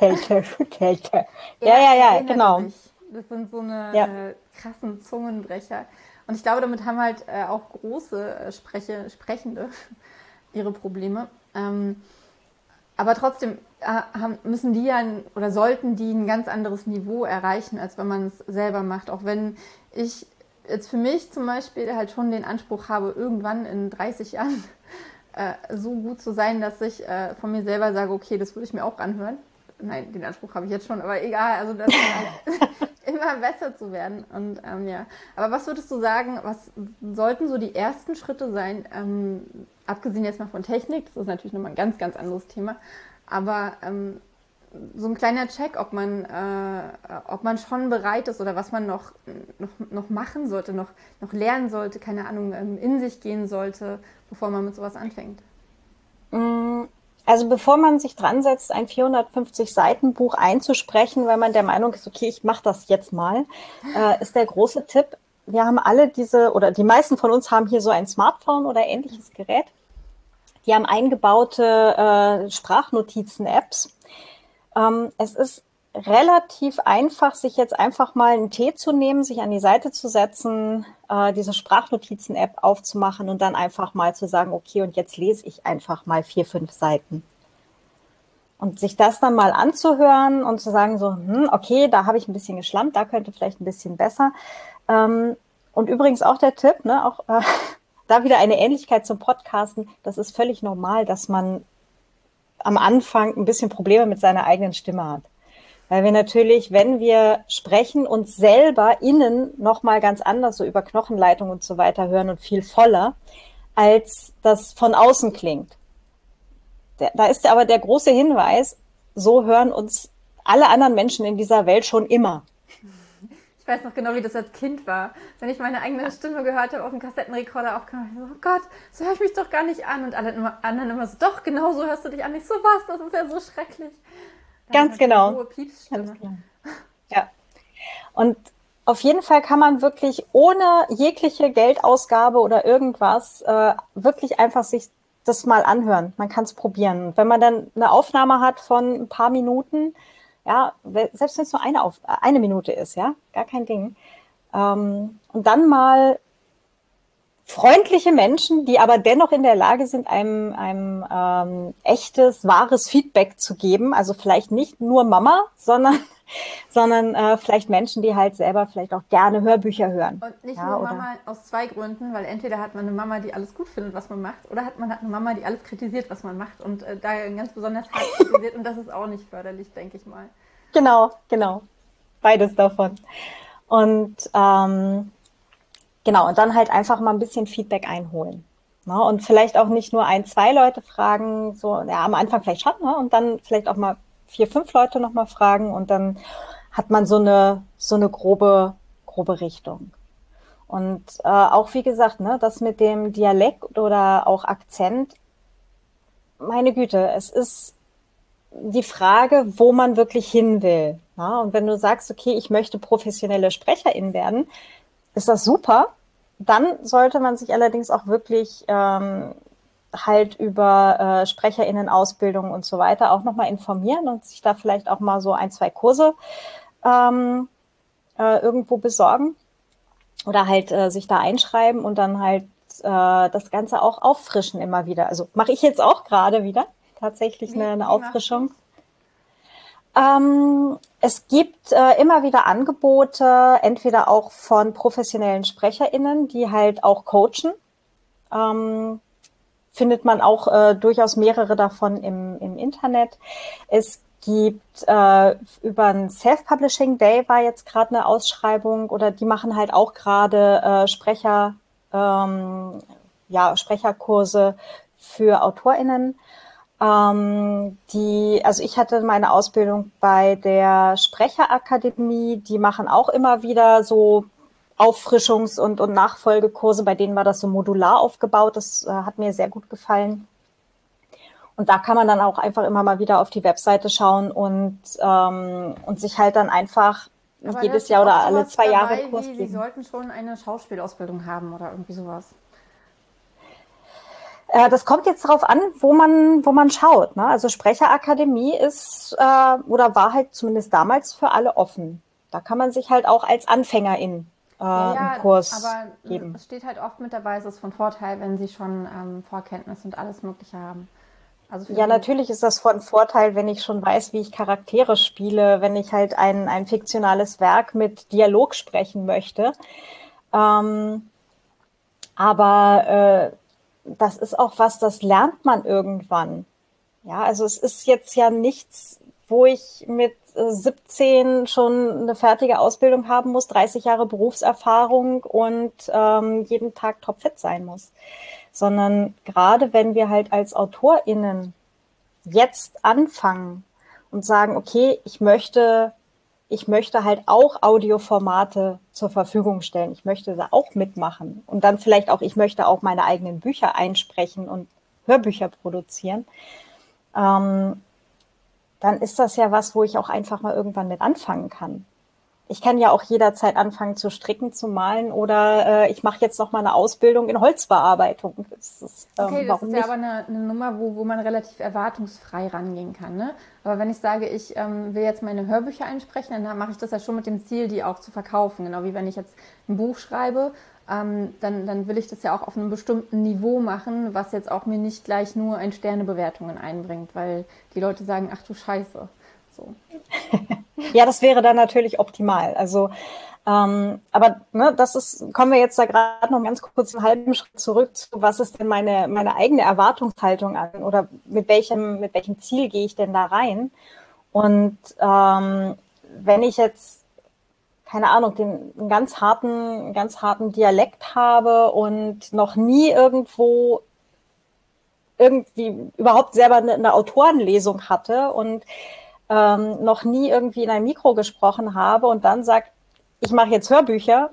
Ja, genau. Dich. Das sind so eine krassen Zungenbrecher. Und ich glaube, damit haben halt auch große Sprechende ihre Probleme. Aber trotzdem müssen die ja oder sollten die ein ganz anderes Niveau erreichen, als wenn man es selber macht. Auch wenn ich jetzt für mich zum Beispiel halt schon den Anspruch habe, irgendwann in 30 Jahren so gut zu sein, dass ich von mir selber sage, okay, das würde ich mir auch anhören. Nein, den Anspruch habe ich jetzt schon, aber egal. Also dass man halt immer besser zu werden. Und ja, aber was würdest du sagen, was sollten so die ersten Schritte sein, abgesehen jetzt mal von Technik, das ist natürlich nochmal ein ganz, ganz anderes Thema, aber so ein kleiner Check, ob man schon bereit ist oder was man noch machen sollte, noch lernen sollte, keine Ahnung, in sich gehen sollte, bevor man mit sowas anfängt. Also bevor man sich dran setzt, ein 450 Seiten Buch einzusprechen, weil man der Meinung ist, okay, ich mache das jetzt mal, ist der große Tipp, wir haben alle oder die meisten von uns haben hier so ein Smartphone oder ähnliches Gerät. Die haben eingebaute Sprachnotizen-Apps. Es ist relativ einfach, sich jetzt einfach mal einen Tee zu nehmen, sich an die Seite zu setzen, diese Sprachnotizen-App aufzumachen und dann einfach mal zu sagen, okay, und jetzt lese ich einfach mal 4, 5 Seiten. Und sich das dann mal anzuhören und zu sagen so, okay, da habe ich ein bisschen geschlampt, da könnte vielleicht ein bisschen besser. Und übrigens auch der Tipp, ne, auch da wieder eine Ähnlichkeit zum Podcasten, das ist völlig normal, dass man am Anfang ein bisschen Probleme mit seiner eigenen Stimme hat. Weil wir natürlich, wenn wir sprechen, uns selber innen nochmal ganz anders, so über Knochenleitung und so weiter hören und viel voller, als das von außen klingt. Da ist aber der große Hinweis, so hören uns alle anderen Menschen in dieser Welt schon immer. Ich weiß noch genau, wie das als Kind war. Wenn ich meine eigene Stimme gehört habe, auf dem Kassettenrekorder aufgenommen, ich so, oh Gott, so höre ich mich doch gar nicht an. Und alle anderen immer so, doch, genau so hörst du dich an. Ich so, was, das ist ja so schrecklich. Ganz genau. Eine hohe Piepsstimme. Ganz genau. Ja. Und auf jeden Fall kann man wirklich ohne jegliche Geldausgabe oder irgendwas wirklich einfach sich das mal anhören. Man kann es probieren. Und wenn man dann eine Aufnahme hat von ein paar Minuten, ja, selbst wenn es nur eine Minute ist, ja, gar kein Ding. Und dann mal freundliche Menschen, die aber dennoch in der Lage sind, einem echtes, wahres Feedback zu geben. Also vielleicht nicht nur Mama, sondern vielleicht Menschen, die halt selber vielleicht auch gerne Hörbücher hören. Und nicht ja, nur Mama aus 2 Gründen, weil entweder hat man eine Mama, die alles gut findet, was man macht, oder man hat eine Mama, die alles kritisiert, was man macht und da ganz besonders hart kritisiert und das ist auch nicht förderlich, denke ich mal. Genau. Beides davon. Und genau, und dann halt einfach mal ein bisschen Feedback einholen. Ne? Und vielleicht auch nicht nur 1, 2 Leute fragen, so, ja, am Anfang vielleicht schon, ne? Und dann vielleicht auch mal 4, 5 Leute nochmal fragen und dann hat man so eine grobe Richtung. Und auch wie gesagt, ne, das mit dem Dialekt oder auch Akzent, meine Güte, es ist die Frage, wo man wirklich hin will. Ja? Und wenn du sagst, okay, ich möchte professionelle Sprecherin werden, ist das super. Dann sollte man sich allerdings auch wirklich halt über SprecherInnen-Ausbildung und so weiter auch nochmal informieren und sich da vielleicht auch mal so 1, 2 Kurse irgendwo besorgen oder halt sich da einschreiben und dann halt das Ganze auch auffrischen immer wieder. Also mache ich jetzt auch gerade wieder tatsächlich eine Auffrischung. Es gibt immer wieder Angebote, entweder auch von professionellen SprecherInnen, die halt auch coachen. Findet man auch durchaus mehrere davon im Internet. Es gibt über ein Self-Publishing Day war jetzt gerade eine Ausschreibung oder die machen halt auch gerade Sprecherkurse für AutorInnen. Also ich hatte meine Ausbildung bei der Sprecherakademie, die machen auch immer wieder so Auffrischungs- und Nachfolgekurse, bei denen war das so modular aufgebaut, das hat mir sehr gut gefallen. Und da kann man dann auch einfach immer mal wieder auf die Webseite schauen und sich halt dann einfach aber jedes Jahr oder alle 2 Jahre Kurs geben. Sie sollten schon eine Schauspielausbildung haben oder irgendwie sowas. Das kommt jetzt darauf an, wo man schaut. Ne? Also Sprecherakademie ist oder war halt zumindest damals für alle offen. Da kann man sich halt auch als Anfängerin einen Kurs geben. Es steht halt oft mit dabei, es ist von Vorteil, wenn Sie schon Vorkenntnisse und alles Mögliche haben. Also ja, natürlich ist das von Vorteil, wenn ich schon weiß, wie ich Charaktere spiele, wenn ich halt ein fiktionales Werk mit Dialog sprechen möchte. Aber das ist auch was, das lernt man irgendwann. Ja, also es ist jetzt ja nichts, wo ich mit 17 schon eine fertige Ausbildung haben muss, 30 Jahre Berufserfahrung und jeden Tag topfit sein muss. Sondern gerade wenn wir halt als AutorInnen jetzt anfangen und sagen, okay, ich möchte halt auch Audioformate zur Verfügung stellen. Ich möchte da auch mitmachen. Und dann vielleicht auch, ich möchte auch meine eigenen Bücher einsprechen und Hörbücher produzieren. Dann ist das ja was, wo ich auch einfach mal irgendwann mit anfangen kann. Ich kann ja auch jederzeit anfangen zu stricken, zu malen oder ich mache jetzt noch mal eine Ausbildung in Holzbearbeitung. Okay, das Warum ist ja nicht? aber eine Nummer, wo man relativ erwartungsfrei rangehen kann. Ne? Aber wenn ich sage, ich will jetzt meine Hörbücher einsprechen, dann mache ich das ja schon mit dem Ziel, die auch zu verkaufen. Genau wie wenn ich jetzt ein Buch schreibe, dann will ich das ja auch auf einem bestimmten Niveau machen, was jetzt auch mir nicht gleich nur ein Sternebewertungen einbringt, weil die Leute sagen, ach du Scheiße. So. Ja, das wäre dann natürlich optimal. Also, aber ne, kommen wir jetzt da gerade noch ganz kurz einen halben Schritt zurück zu, was ist denn meine eigene Erwartungshaltung an oder mit welchem Ziel gehe ich denn da rein? Und wenn ich jetzt, keine Ahnung, einen ganz harten Dialekt habe und noch nie irgendwie überhaupt selber eine Autorenlesung hatte und noch nie irgendwie in ein Mikro gesprochen habe und dann sagt, ich mache jetzt Hörbücher,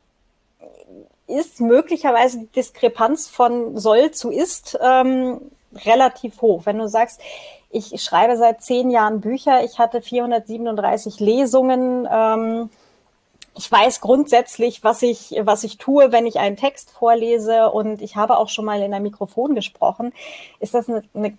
ist möglicherweise die Diskrepanz von soll zu ist relativ hoch. Wenn du sagst, ich schreibe seit 10 Jahren Bücher, ich hatte 437 Lesungen, ich weiß grundsätzlich, was ich tue, wenn ich einen Text vorlese und ich habe auch schon mal in einem Mikrofon gesprochen, ist das eine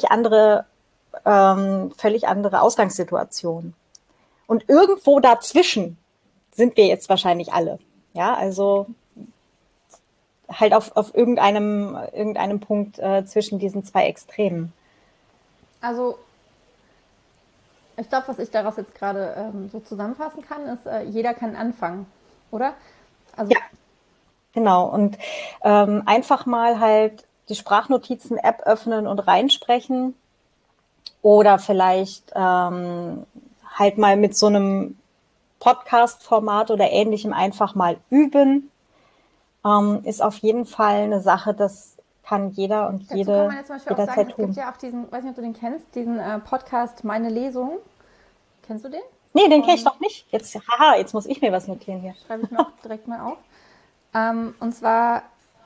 völlig andere Ausgangssituation. Und irgendwo dazwischen sind wir jetzt wahrscheinlich alle. Ja, also halt auf irgendeinem Punkt zwischen diesen zwei Extremen. Also ich glaube, was ich daraus jetzt gerade so zusammenfassen kann, ist, jeder kann anfangen, oder? Also Ja, genau. Und einfach mal halt die Sprachnotizen-App öffnen und reinsprechen oder vielleicht halt mal mit so einem Podcast-Format oder ähnlichem einfach mal üben, ist auf jeden Fall eine Sache, das kann jeder und dazu kann man jede jetzt zum Beispiel auch sagen, jederzeit es gibt tun. ja auch diesen, weiß nicht, ob du den kennst, diesen Podcast Meine Lesung. Kennst du den? Nee, den kenne ich Von, noch nicht. Jetzt muss ich mir was notieren hier. schreibe ich mir auch direkt mal auf. Und zwar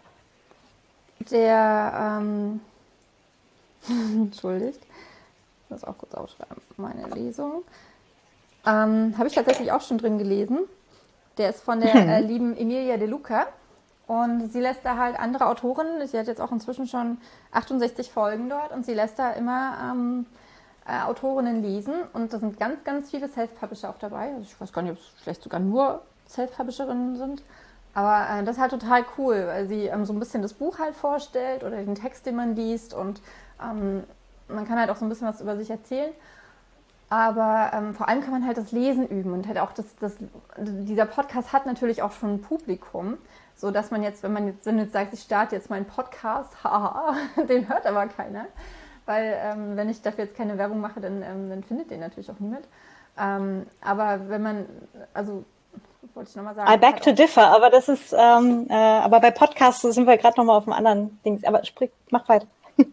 der, entschuldigt, ich muss auch kurz aufschreiben, meine Lesung. Habe ich tatsächlich auch schon drin gelesen. Der ist von der lieben Emilia De Luca. Und sie lässt da halt andere Autoren, sie hat jetzt auch inzwischen schon 68 Folgen dort und sie lässt da immer Autorinnen lesen. Und da sind ganz, ganz viele Self-Publisher auch dabei. Also ich weiß gar nicht, ob es vielleicht sogar nur Self-Publisherinnen sind. Aber das ist halt total cool, weil sie so ein bisschen das Buch halt vorstellt oder den Text, den man liest. Und man kann halt auch so ein bisschen was über sich erzählen. Aber vor allem kann man halt das Lesen üben und halt auch dieser Podcast hat natürlich auch schon ein Publikum, so dass man jetzt, wenn du jetzt sagst, ich starte jetzt meinen Podcast, haha, den hört aber keiner, weil wenn ich dafür jetzt keine Werbung mache, dann findet den natürlich auch niemand. Aber wenn man, also wollte ich nochmal sagen, I beg to differ, aber das ist, aber bei Podcasts sind wir gerade nochmal auf einem anderen Ding. Aber mach weiter.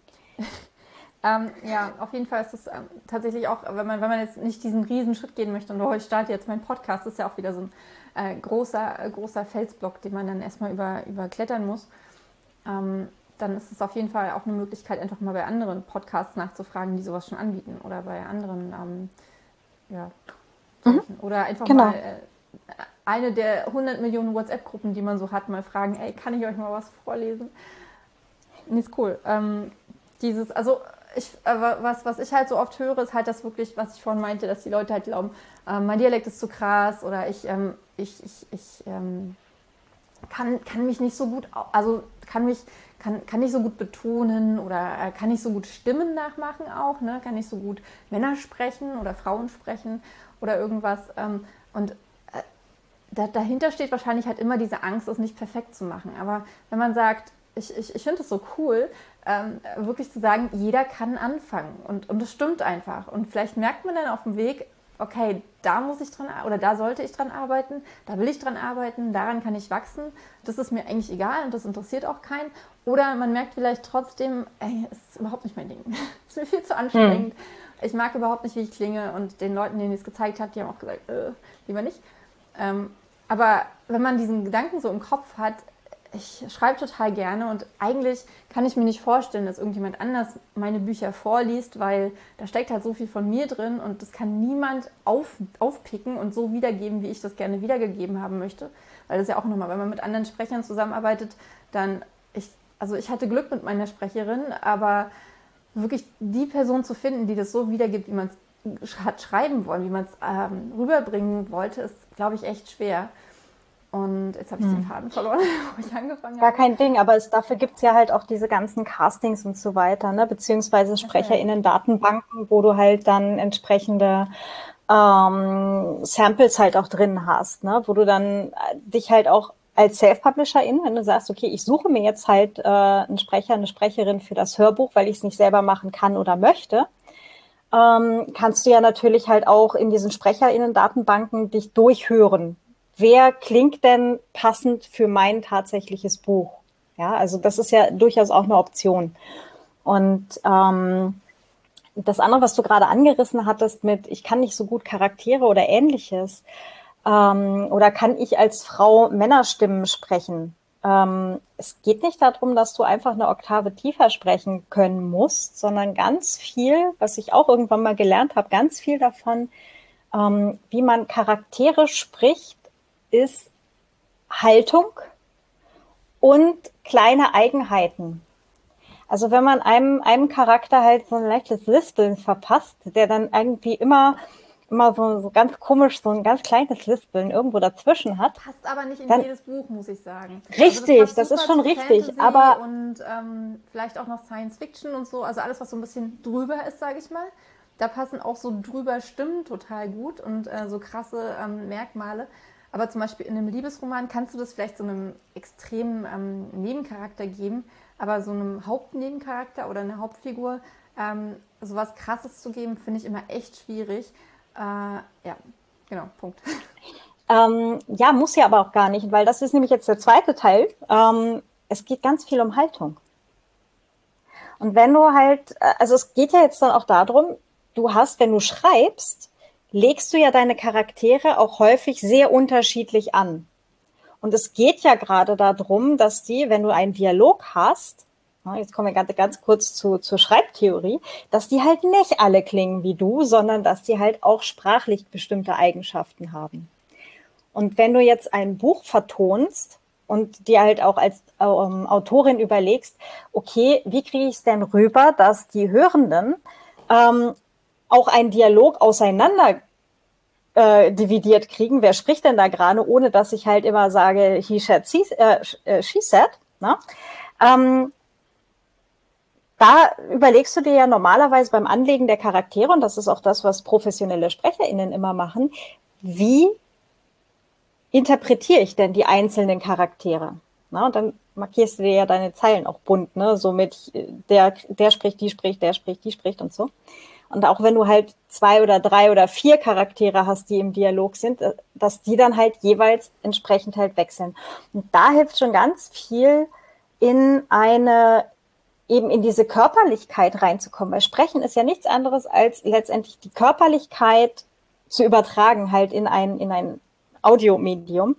ja, auf jeden Fall ist es tatsächlich auch, wenn man jetzt nicht diesen riesen Schritt gehen möchte und ich starte jetzt meinen Podcast, ist ja auch wieder so ein großer Felsblock, den man dann erstmal überklettern muss. Dann ist es auf jeden Fall auch eine Möglichkeit, einfach mal bei anderen Podcasts nachzufragen, die sowas schon anbieten oder bei anderen, ja, oder einfach Genau. mal eine der 100 Millionen WhatsApp-Gruppen, die man so hat, mal fragen, ey, kann ich euch mal was vorlesen? Nee, ist cool. Also was ich halt so oft höre, ist halt das wirklich, was ich vorhin meinte, dass die Leute halt glauben, mein Dialekt ist zu krass oder ich kann mich nicht so gut, also kann nicht so gut betonen oder kann nicht so gut Stimmen nachmachen auch, ne? Kann nicht so gut Männer sprechen oder Frauen sprechen oder irgendwas. Und dahinter steht wahrscheinlich halt immer diese Angst, es nicht perfekt zu machen. Aber wenn man sagt, ich finde es so cool, wirklich zu sagen, jeder kann anfangen. Und das stimmt einfach. Und vielleicht merkt man dann auf dem Weg, okay, da muss ich dran oder da sollte ich dran arbeiten, da will ich dran arbeiten, daran kann ich wachsen. Das ist mir eigentlich egal und das interessiert auch keinen. Oder man merkt vielleicht trotzdem, ey, es ist überhaupt nicht mein Ding. Es ist mir viel zu anstrengend. Ich mag überhaupt nicht, wie ich klinge. Und den Leuten, denen ich es gezeigt habe, die haben auch gesagt, lieber nicht. Aber wenn man diesen Gedanken so im Kopf hat, ich schreibe total gerne und eigentlich kann ich mir nicht vorstellen, dass irgendjemand anders meine Bücher vorliest, weil da steckt halt so viel von mir drin und das kann niemand aufpicken und so wiedergeben, wie ich das gerne wiedergegeben haben möchte. Weil das ja auch nochmal, wenn man mit anderen Sprechern zusammenarbeitet, dann, ich hatte Glück mit meiner Sprecherin, aber wirklich die Person zu finden, die das so wiedergibt, wie man es hat schreiben wollen, wie man es rüberbringen wollte, ist, glaube ich, echt schwer. Und jetzt habe ich den Faden verloren, wo ich angefangen habe. Gar kein Ding, aber dafür gibt's ja halt auch diese ganzen Castings und so weiter, ne? Beziehungsweise SprecherInnen-Datenbanken, wo du halt dann entsprechende Samples halt auch drin hast, ne? Wo du dann dich halt auch als Self-Publisherin, wenn du sagst, okay, ich suche mir jetzt halt einen Sprecher, eine Sprecherin für das Hörbuch, weil ich es nicht selber machen kann oder möchte, kannst du ja natürlich halt auch in diesen SprecherInnen-Datenbanken dich durchhören. Wer klingt denn passend für mein tatsächliches Buch? Ja, also das ist ja durchaus auch eine Option. Und das andere, was du gerade angerissen hattest mit, ich kann nicht so gut Charaktere oder Ähnliches, oder kann ich als Frau Männerstimmen sprechen? Es geht nicht darum, dass du einfach eine Oktave tiefer sprechen können musst, sondern ganz viel, was ich auch irgendwann mal gelernt habe, ganz viel davon, wie man Charaktere spricht, ist Haltung und kleine Eigenheiten. Also wenn man einem Charakter halt so ein leichtes Lispeln verpasst, der dann irgendwie immer so ganz komisch, so ein ganz kleines Lispeln irgendwo dazwischen hat. Passt aber nicht in jedes Buch, muss ich sagen. Richtig, also das ist schon richtig. Fantasy Aber und vielleicht auch noch Science Fiction und so, also alles, was so ein bisschen drüber ist, sage ich mal. Da passen auch so drüber Stimmen total gut und so krasse Merkmale. Aber zum Beispiel in einem Liebesroman kannst du das vielleicht so einem extremen Nebencharakter geben, aber so einem Hauptnebencharakter oder einer Hauptfigur sowas Krasses zu geben, finde ich immer echt schwierig. Ja, genau, Punkt. Ja, muss ja aber auch gar nicht, weil das ist nämlich jetzt der zweite Teil. Es geht ganz viel um Haltung. Und wenn du halt, also es geht ja jetzt dann auch darum, du hast, wenn du schreibst, legst du ja deine Charaktere auch häufig sehr unterschiedlich an. Und es geht ja gerade darum, dass die, wenn du einen Dialog hast, jetzt kommen wir ganz kurz zur Schreibtheorie, dass die halt nicht alle klingen wie du, sondern dass die halt auch sprachlich bestimmte Eigenschaften haben. Und wenn du jetzt ein Buch vertonst und dir halt auch als Autorin überlegst, okay, wie kriege ich es denn rüber, dass die Hörenden auch einen Dialog auseinander dividiert kriegen, wer spricht denn da gerade, ohne dass ich halt immer sage, he said, she said, ne? Da überlegst du dir ja normalerweise beim Anlegen der Charaktere, und das ist auch das, was professionelle SprecherInnen immer machen, wie interpretiere ich denn die einzelnen Charaktere? Na, und dann markierst du dir ja deine Zeilen auch bunt, ne? So mit der spricht, die spricht, der spricht, die spricht und so. Und auch wenn du halt 2 oder 3 oder 4 Charaktere hast, die im Dialog sind, dass die dann halt jeweils entsprechend halt wechseln. Und da hilft schon ganz viel, eben in diese Körperlichkeit reinzukommen. Weil Sprechen ist ja nichts anderes als letztendlich die Körperlichkeit zu übertragen halt in ein Audiomedium,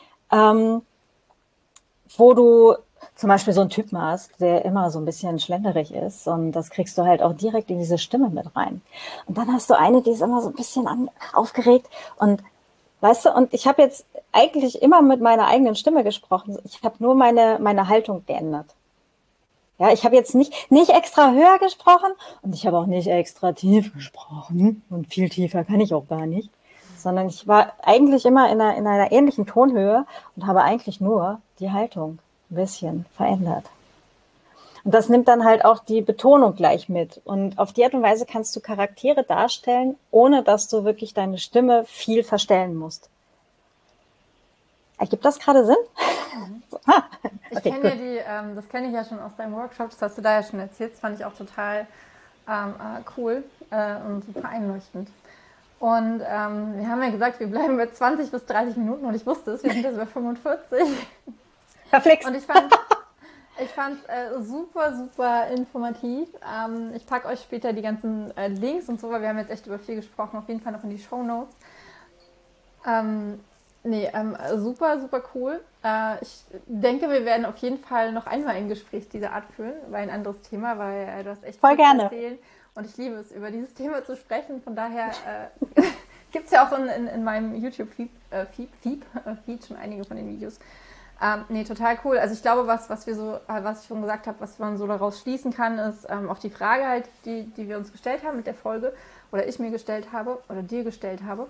wo du zum Beispiel so einen Typen hast, der immer so ein bisschen schlenderig ist, und das kriegst du halt auch direkt in diese Stimme mit rein. Und dann hast du eine, die ist immer so ein bisschen aufgeregt, und weißt du, und ich habe jetzt eigentlich immer mit meiner eigenen Stimme gesprochen. Ich habe nur meine Haltung geändert. Ja, ich habe jetzt nicht extra höher gesprochen und ich habe auch nicht extra tief gesprochen, und viel tiefer kann ich auch gar nicht, sondern ich war eigentlich immer in einer ähnlichen Tonhöhe und habe eigentlich nur die Haltung ein bisschen verändert. Und das nimmt dann halt auch die Betonung gleich mit. Und auf die Art und Weise kannst du Charaktere darstellen, ohne dass du wirklich deine Stimme viel verstellen musst. Ergibt das gerade Sinn? Ich Okay, kenne gut. ja das kenne ich ja schon aus deinem Workshop, das hast du da ja schon erzählt, das fand ich auch total cool und super einleuchtend. Und wir haben ja gesagt, wir bleiben bei 20 bis 30 Minuten und ich wusste es, wir sind jetzt bei 45. Verflixt. Und ich fand super, super informativ. Ich packe euch später die ganzen Links und so, weil wir haben jetzt echt über viel gesprochen, auf jeden Fall noch in die Shownotes. Ähm, nee, super, super cool. Ich denke, wir werden auf jeden Fall noch einmal ein Gespräch dieser Art führen, weil ein anderes Thema, weil du hast echt Voll viel zu gerne. erzählen und ich liebe es, über dieses Thema zu sprechen. Von daher gibt es ja auch in meinem YouTube-Feed schon einige von den Videos. Nee, total cool. Also ich glaube, was ich schon gesagt habe, was man so daraus schließen kann, ist auf die Frage halt, die wir uns gestellt haben mit der Folge, oder ich mir gestellt habe, oder dir gestellt habe,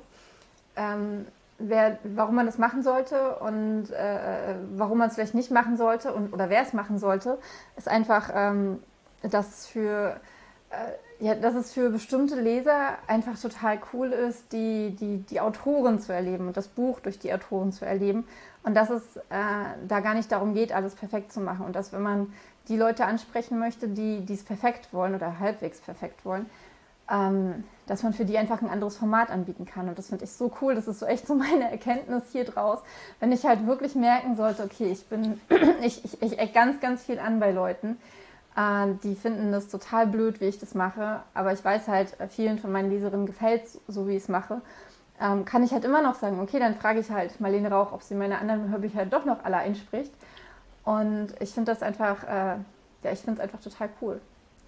warum man das machen sollte und warum man es vielleicht nicht machen sollte oder wer es machen sollte, ist einfach, dass dass es für bestimmte Leser einfach total cool ist, die Autoren zu erleben und das Buch durch die Autoren zu erleben. Und dass es da gar nicht darum geht, alles perfekt zu machen. Und dass, wenn man die Leute ansprechen möchte, die es perfekt wollen oder halbwegs perfekt wollen, dass man für die einfach ein anderes Format anbieten kann. Und das finde ich so cool. Das ist so echt so meine Erkenntnis hier draus. Wenn ich halt wirklich merken sollte, okay, ich eck ganz, ganz viel an bei Leuten, die finden das total blöd, wie ich das mache. Aber ich weiß halt, vielen von meinen Leserinnen gefällt es, so wie ich es mache. Kann ich halt immer noch sagen, okay, dann frage ich halt Marlene Rauch, ob sie meine anderen Hörbücher doch noch alle einspricht. Und ich finde das einfach, ich finde es einfach total cool.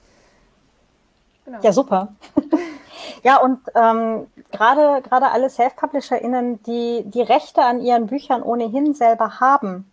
Genau. Ja, super. Ja, und gerade alle Self-PublisherInnen, die Rechte an ihren Büchern ohnehin selber haben,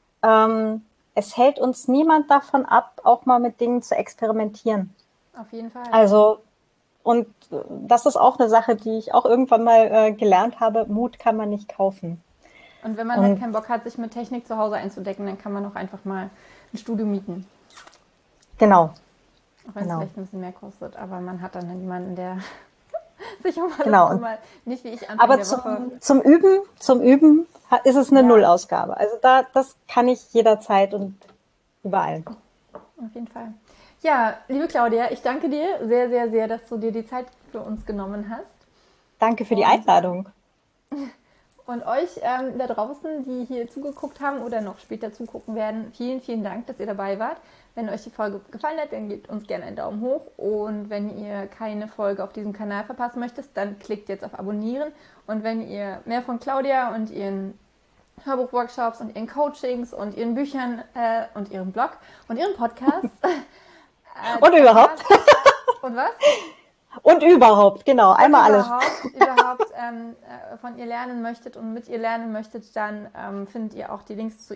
es hält uns niemand davon ab, auch mal mit Dingen zu experimentieren. Auf jeden Fall. Also, und das ist auch eine Sache, die ich auch irgendwann mal gelernt habe, Mut kann man nicht kaufen. Und wenn man halt Und keinen Bock hat, sich mit Technik zu Hause einzudecken, dann kann man auch einfach mal ein Studio mieten. genau, Auch wenn es genau, vielleicht ein bisschen mehr kostet. Aber man hat dann jemanden, der sich um alles genau. Und, kümmert. Nicht wie ich Anfang aber der Woche. zum Üben ist es eine Ja, Nullausgabe. Also das kann ich jederzeit und überall. auf jeden Fall. Ja, liebe Claudia, ich danke dir sehr, sehr, sehr, dass du dir die Zeit für uns genommen hast. Danke für die Und Einladung. Und euch da draußen, die hier zugeguckt haben oder noch später zugucken werden, vielen, vielen Dank, dass ihr dabei wart. Wenn euch die Folge gefallen hat, dann gebt uns gerne einen Daumen hoch. Und wenn ihr keine Folge auf diesem Kanal verpassen möchtet, dann klickt jetzt auf Abonnieren. Und wenn ihr mehr von Claudia und ihren Hörbuchworkshops und ihren Coachings und ihren Büchern und ihrem Blog und ihren Podcast Und überhaupt. und was? Und überhaupt, genau. Und Einmal alles. überhaupt von ihr lernen möchtet und mit ihr lernen möchtet, dann findet ihr auch die Links zu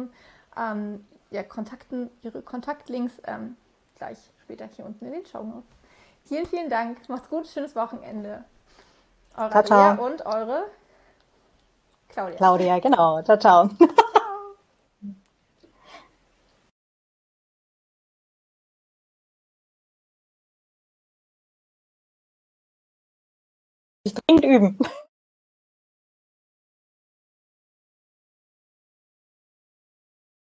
ihre Kontaktlinks gleich später hier unten in den Shownotes. Vielen, vielen Dank. Macht's gut, schönes Wochenende. Eure Ciao, Andrea ciao. und eure Claudia. Claudia, genau. Ciao, ciao. Ciao. Dringend üben.